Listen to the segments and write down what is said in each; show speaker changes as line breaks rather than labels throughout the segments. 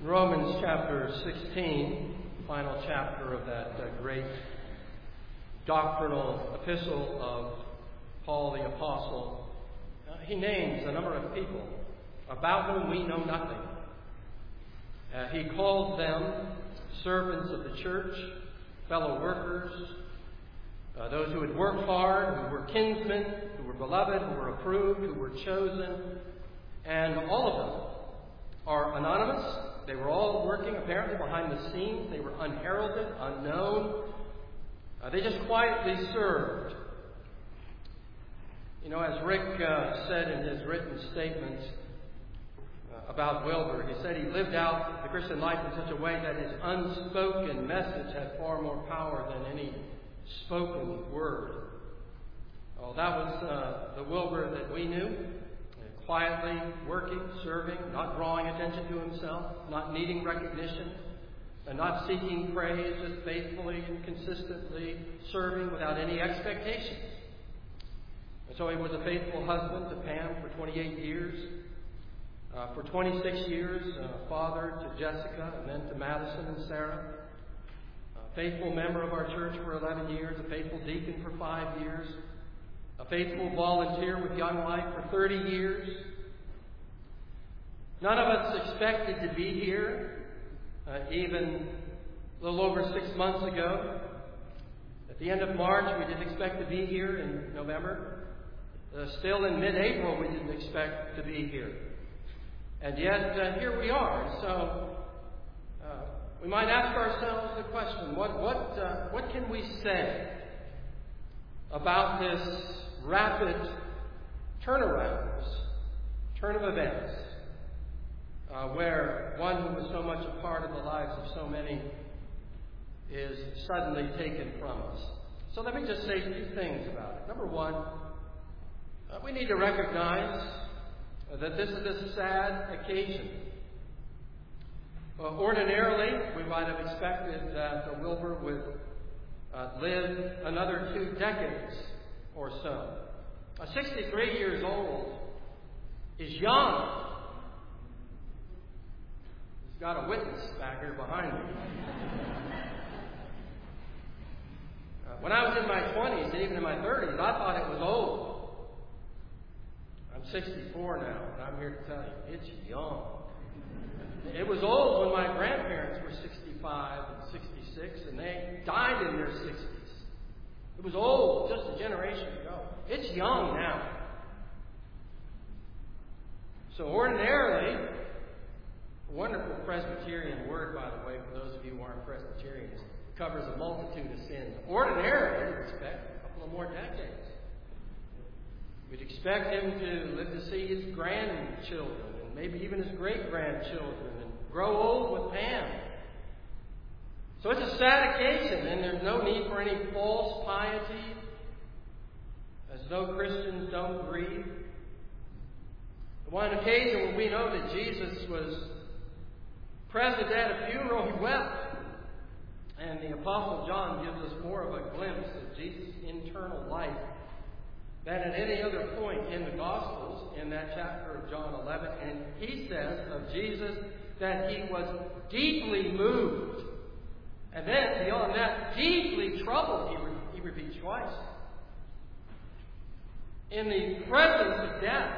Romans chapter 16, final chapter of that great doctrinal epistle of Paul the Apostle, he names a number of people about whom we know nothing. He calls them servants of the church, fellow workers, those who had worked hard, who were kinsmen, who were beloved, who were approved, who were chosen, and all of them are anonymous. They were all working apparently behind the scenes. They were unheralded, unknown. They just quietly served. You know, as Rick said in his written statement about Wilbur, he said he lived out the Christian life in such a way that his unspoken message had far more power than any spoken word. Oh, that was the Wilbur that we knew. Quietly working, serving, not drawing attention to himself, not needing recognition, and not seeking praise, just faithfully and consistently serving without any expectations. And so he was a faithful husband to Pam for 28 years. For 26 years, father to Jessica, and then to Madison and Sarah. A faithful member of our church for 11 years, a faithful deacon for 5 years. A faithful volunteer with Young Life for 30 years. None of us expected to be here, even a little over 6 months ago. At the end of March, we didn't expect to be here in November. Still in mid-April, we didn't expect to be here. And yet, here we are. So, we might ask ourselves the question, what can we say about this rapid turn of events, where one who was so much a part of the lives of so many is suddenly taken from us. So let me just say 2 things about it. Number one, we need to recognize that this is a sad occasion. Ordinarily, we might have expected that Wilbur would live another 2 decades or so. 63 years old is young. He's got a witness back here behind me. When I was in my 20s and even in my 30s, I thought it was old. I'm 64 now, and I'm here to tell you, it's young. It was old when my grandparents were 65 and 66, and they died in their 60s. It was old just a generation ago. It's young now. So ordinarily, a wonderful Presbyterian word, by the way, for those of you who aren't Presbyterians, covers a multitude of sins. Ordinarily, we'd expect a couple of more decades. We'd expect him to live to see his grandchildren, and maybe even his great-grandchildren, and grow old with Pam. So it's a sad occasion, and there's no need for any false piety, as though Christians don't grieve. The one occasion when we know that Jesus was present at a funeral, he wept. And the Apostle John gives us more of a glimpse of Jesus' internal life than at any other point in the Gospels, in that chapter of John 11. And he says of Jesus that he was deeply moved. And then, beyond that, deeply troubled, he repeats twice. In the presence of death,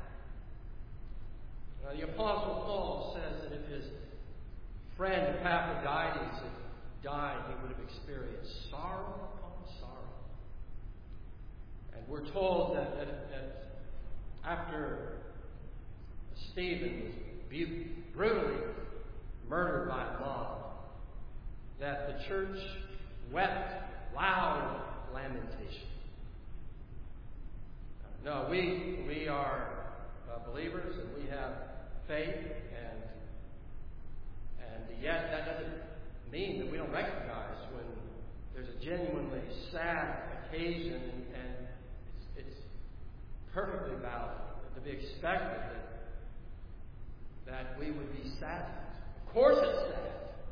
the Apostle Paul says that if his friend Epaphroditus had died, he would have experienced sorrow upon sorrow. And we're told that after Stephen was brutally murdered by a mob, that the church wept loud lamentation. No, we are believers, and we have faith, and yet that doesn't mean that we don't recognize when there's a genuinely sad occasion, and it's perfectly valid to be expected that we would be saddened. Of course it's sad.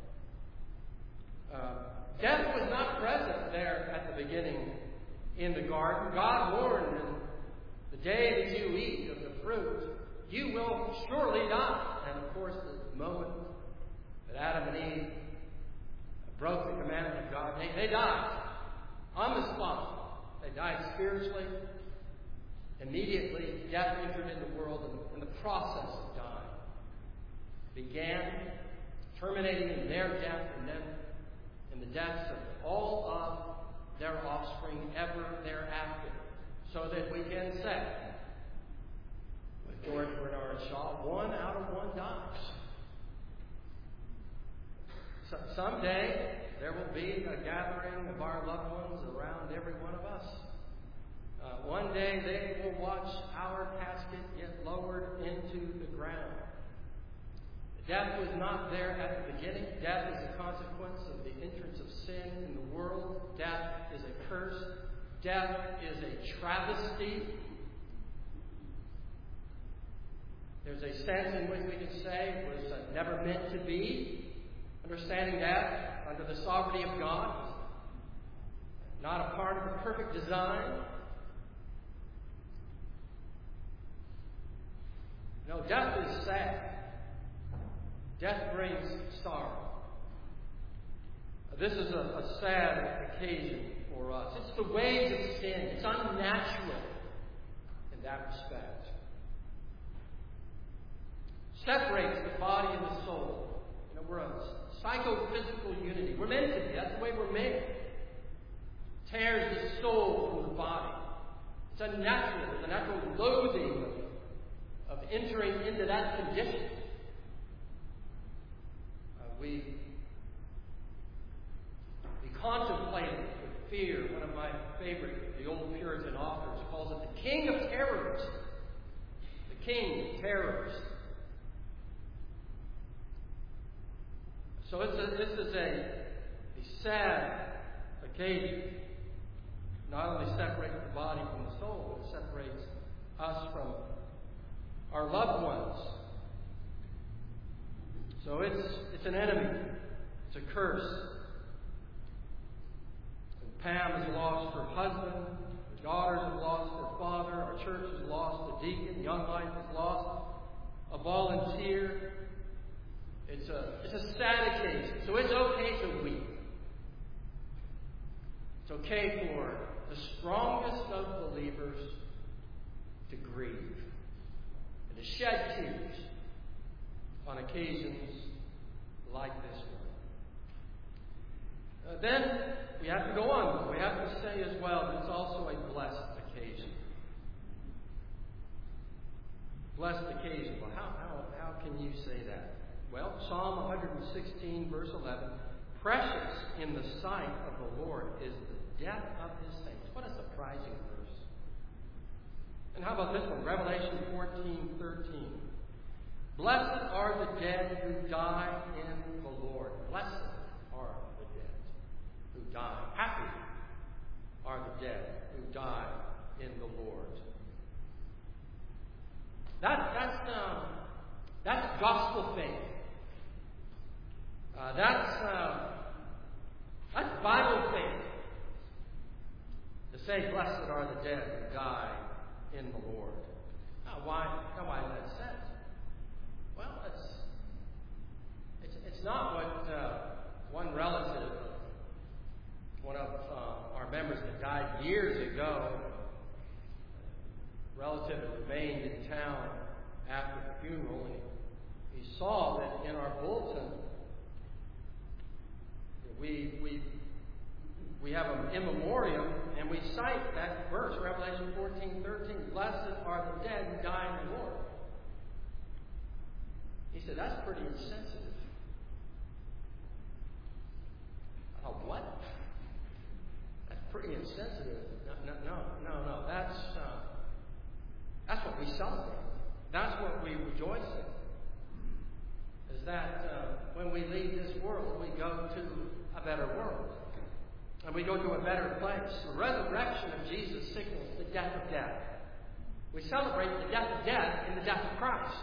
Death was not present there at the beginning in the garden. God warned them, the day that you eat of the fruit, you will surely die. And of course, the moment that Adam and Eve broke the commandment of God. They died on the spot. They died spiritually. Immediately, death entered in the world, and the process of dying began, terminating in their death and then in the deaths of all of their offspring ever thereafter. So that we can say, with George Bernard Shaw, 1 out of 1 dies. So someday, there will be a gathering of our loved ones around every one of us. One day they will watch our casket get lowered into the ground. Death was not there at the beginning. Death is a consequence of the entrance of sin in the world. Death is a curse. Death is a travesty. There's a sense in which we can say it was never meant to be. Understanding that under the sovereignty of God, not a part of the perfect design. No, death is sad. Death brings sorrow. This is a sad occasion for us. It's the ways of sin. It's unnatural in that respect. Separates the body and the soul. We're a psychophysical unity. We're meant to be. That's the way we're made. Tears the soul from the body. It's unnatural. There's a natural loathing of entering into that condition. We contemplate it with fear. One of my favorite, the old Puritan authors, calls it the king of terrors. The king of terrors. So this is a sad occasion. Not only separates the body from the soul, but it separates us from our loved ones. So it's an enemy. It's a curse. And Pam has lost her husband. Her daughters have lost their father. Our church has lost a deacon. Young Life has lost a volunteer. It's a sad occasion. So it's okay to weep. It's okay for the strongest of believers to grieve and to shed tears on occasions like this one. Then we have to go on. We have to say as well that it's also a blessed occasion. Blessed occasion. Well, how can you say that? Well, Psalm 116, verse 11, precious in the sight of the Lord is the death of his saints. What a surprising verse. And how about this one? Revelation 14:13. Blessed are the dead who die in the Lord. Blessed are the dead who die. Happy are the dead who die in the Lord. That's gospel faith. That's Bible faith. To say, blessed are the dead who die in the Lord. Now, why is that said? Well, it's not what one relative, one of our members that died years ago, relative that remained in town after the funeral, and he saw that in our bulletin we have an in memoriam, and we cite that verse, Revelation 14:13. Blessed are the dead who die in the Lord. He said, that's pretty insensitive. Oh, what? That's pretty insensitive. No. That's what we celebrate. That's what we rejoice in. Is that when we leave this world, we go to a better world. And we go to a better place. The resurrection of Jesus signals the death of death. We celebrate the death of death in the death of Christ.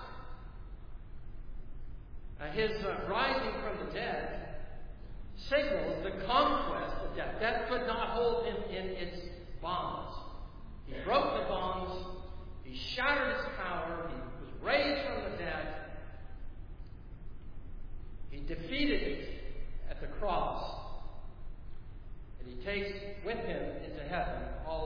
His rising from the dead signals the conquest of death. Death could not hold him in its bonds. He broke the bonds. He shattered its power. He was raised from the dead. He defeated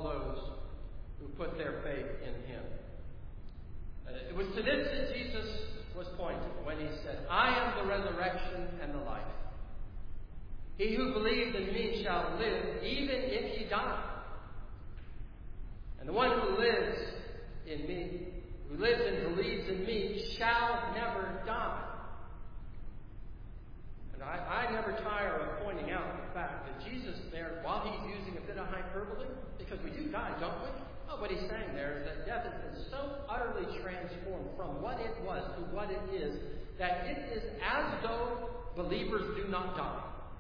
all those who put their faith in him. It was to this that Jesus was pointing when he said, I am the resurrection and the life. He who believes in me shall live even if he die. And the one who lives in me, who lives and believes in me, shall never die. And I never tire of pointing out the fact that Jesus there, while he's using a bit of hyperbole, because we do die, don't we? Oh, what he's saying there is that death has been so utterly transformed from what it was to what it is, that it is as though believers do not die.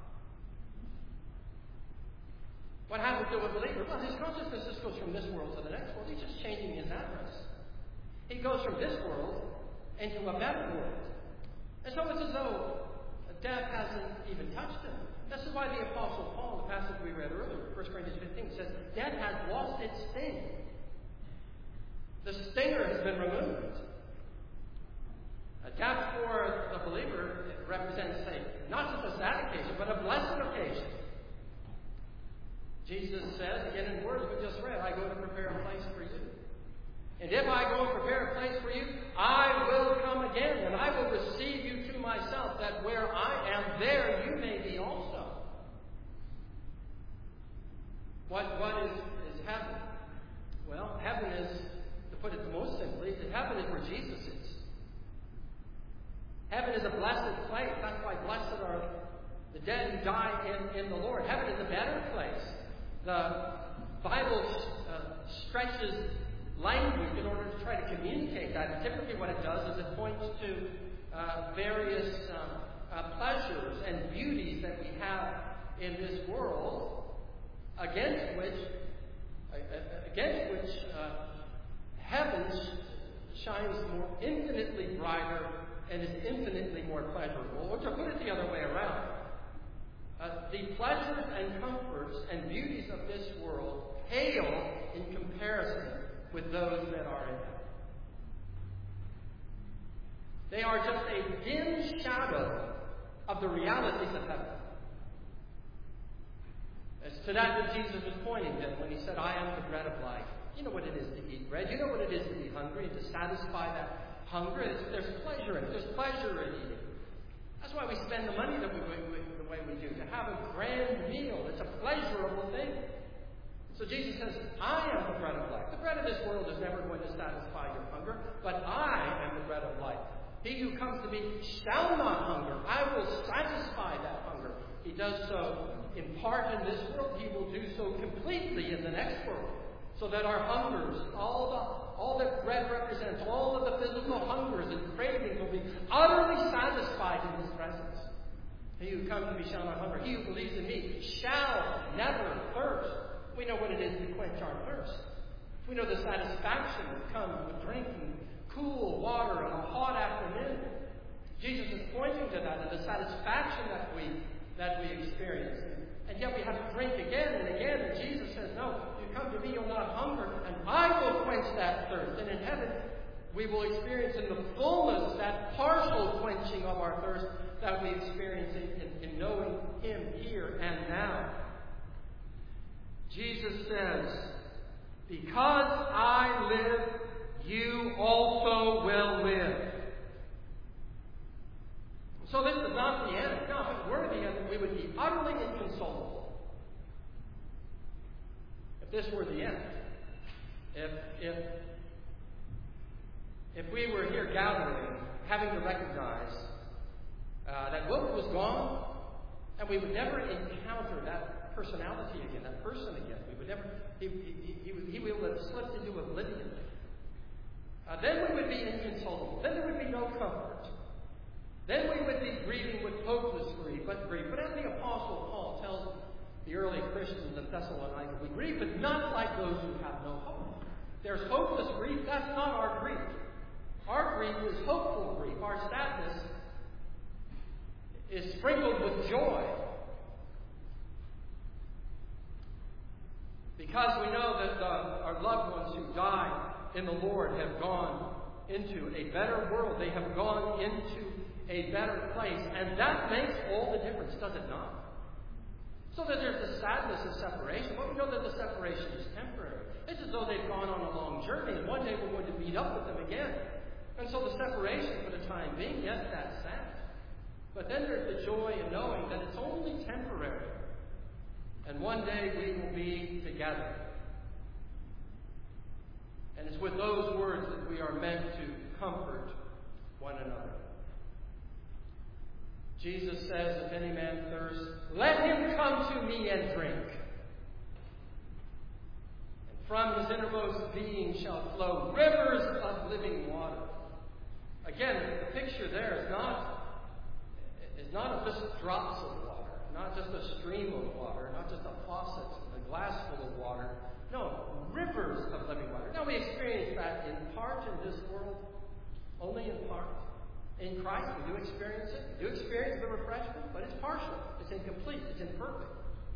What happens to a believer? Well, his consciousness just goes from this world to the next world. He's just changing his address. He goes from this world into a better world. And so it's as though death hasn't even touched him. This is why the Apostle Paul, the passage we read earlier, 1 Corinthians 15, says, death has lost its sting. The stinger has been removed. Death for the believer represents, not just a sad occasion, but a blessed occasion. Jesus says, again in words we just read, I go to prepare a place for you. And if I go and prepare a place for you, I will come again, and I will receive you to myself, that where I am, there you may be also. What is heaven? Well, heaven is, to put it most simply, heaven is where Jesus is. Heaven is a blessed place. That's why blessed are the dead who die in the Lord. Heaven is a better place. The Bible stretches language in order to try to communicate that. And typically what it does is it points to various pleasures and beauties that we have in this world, against which heaven shines more infinitely brighter and is infinitely more pleasurable. Or to put it the other way around, the pleasures and comforts and beauties of this world pale in comparison with those that are in heaven. They are just a dim shadow of the realities of heaven. It's to that Jesus was pointing then when he said, I am the bread of life. You know what it is to eat bread. You know what it is to be hungry and to satisfy that hunger. There's pleasure in it. There's pleasure in eating. That's why we spend the money the way we do, to have a grand meal. It's a pleasurable thing. So Jesus says, I am the bread of life. The bread of this world is never going to satisfy your hunger, but I am the bread of life. He who comes to me shall not hunger. I will satisfy that hunger. He does so in part in this world. He will do so completely in the next world. So that our hungers, all that bread represents, all of the physical hungers and cravings will be utterly satisfied in His presence. He who comes to me shall not hunger. He who believes in me shall never thirst. We know what it is to quench our thirst. We know the satisfaction that comes with drinking cool water on a hot afternoon. Jesus is pointing to that, and the satisfaction that we experience. And yet we have to drink again and again. And Jesus says, no, you come to me, you'll not hunger, and I will quench that thirst. And in heaven, we will experience in the fullness that partial quenching of our thirst that we experience in knowing Him here and now. Jesus says, because I live, you also will live. So this is not the end. Now, if it were the end, we would be utterly inconsolable. If this were the end. If we were here gathering, having to recognize that Wilbur was gone, and we would never encounter that personality again, that person again. We would never. He will have slipped into oblivion. Then we would be inconsolable. Then there would be no comfort. Then we would be grieving with hopeless grief. But as the Apostle Paul tells the early Christians in Thessalonica, we grieve, but not like those who have no hope. There's hopeless grief. That's not our grief. Our grief is hopeful grief. Our sadness is sprinkled with joy. Because we know that our loved ones who died in the Lord have gone into a better world. They have gone into a better place. And that makes all the difference, does it not? So that there's the sadness of separation, but we know that the separation is temporary. they've gone on a long journey, and one day we're going to meet up with them again. And so the separation for the time being, yes, that's sad. But then there's the joy in knowing that it's only temporary. And one day we will be together. And it's with those words that we are meant to comfort one another. Jesus says, if any man thirst, let him come to me and drink. And from his innermost being shall flow rivers of living water. Again, the picture there is not just drops of water, not just a stream of water, not just a faucet, a glass full of water. No, rivers of living water. Now we experience that in part in this world, only in part. In Christ, we do experience it. We do experience the refreshment, but it's partial. It's incomplete. It's imperfect.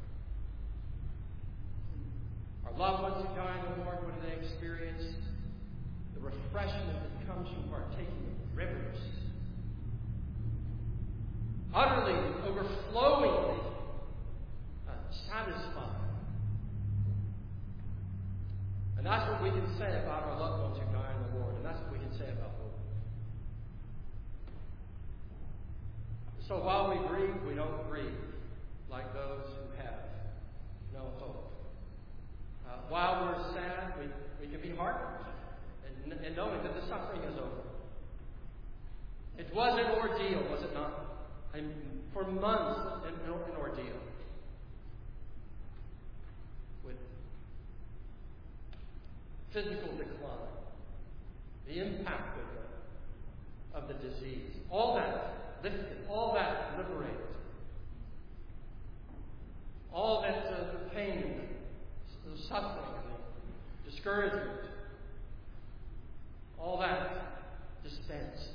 Our loved ones who die in the Lord, what do they experience? The refreshment that comes from partaking of rivers. Utterly, overflowingly satisfying. And that's what we can say about our loved ones who die in the Lord. And that's what we can say about hope. So while we grieve, we don't grieve like those who have no hope. While we're sad, we can be heartened and knowing that the suffering is over. It was an ordeal, was it not? And for months, an ordeal. With physical decline, the impact of the disease, all that lifted, all that liberated, all that the pain, the suffering, the discouragement, all that dispensed.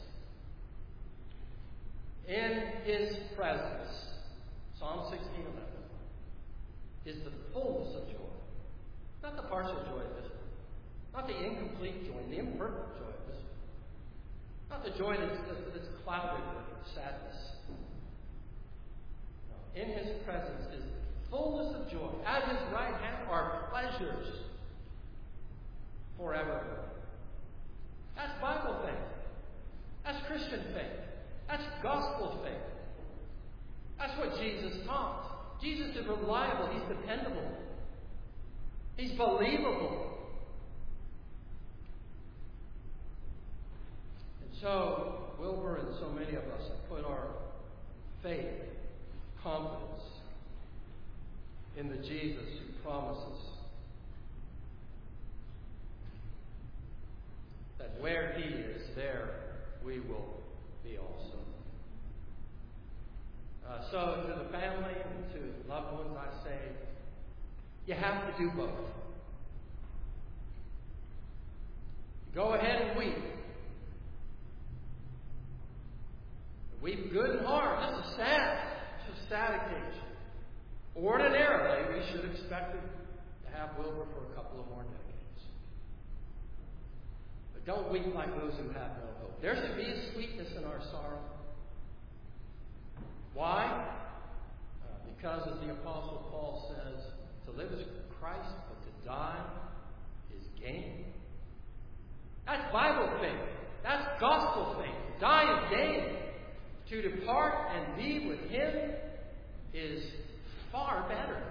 In His presence, Psalm 16:11, is the fullness of joy. Not the partial joy of this world. Not the incomplete joy, the imperfect joy of this world. Not the joy that's clouded with sadness. No. In His presence is the fullness of joy. At His right hand are pleasures forever. That's Bible faith. That's Christian faith. That's gospel faith. That's what Jesus taught. Jesus is reliable. He's dependable. He's believable. And so, Wilbur and so many of us have put our faith, confidence in the Jesus who promises that where He is, there we will be also. So to the family and to loved ones, I say, you have to do both. Go ahead and weep. Weep good and hard. This is sad. It's a sad occasion. Ordinarily, we should expect to have Wilbur for a couple of more decades. But don't weep like those who have no hope. There should be a sweetness in our sorrow. Why? Because, as the Apostle Paul says, to live is Christ, but to die is gain. That's Bible faith. That's gospel faith. To die is gain. To depart and be with Him is far better.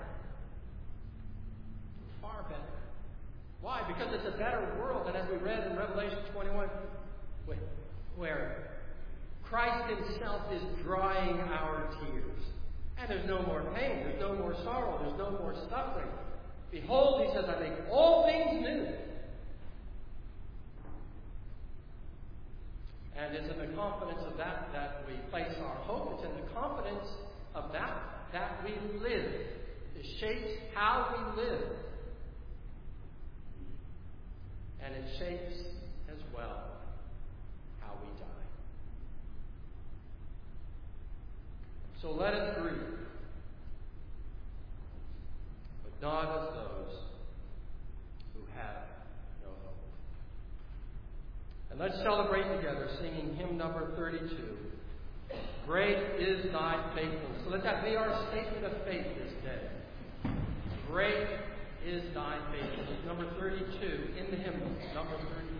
Far better. Why? Because it's a better world. And as we read in Revelation 21, where Christ Himself is drying our tears. And there's no more pain. There's no more sorrow. There's no more suffering. Behold, He says, I make all things new. And it's in the confidence of that we place our hope. It's in the confidence of that we live. It shapes how we live. And it shapes as well how we die. So let us grieve, but not as those who have no hope. And let's celebrate together singing hymn number 32. Great is Thy faithfulness. So let that be our statement of faith this day. Great is thy faithfulness. Number 32 in the hymnal. Number 32.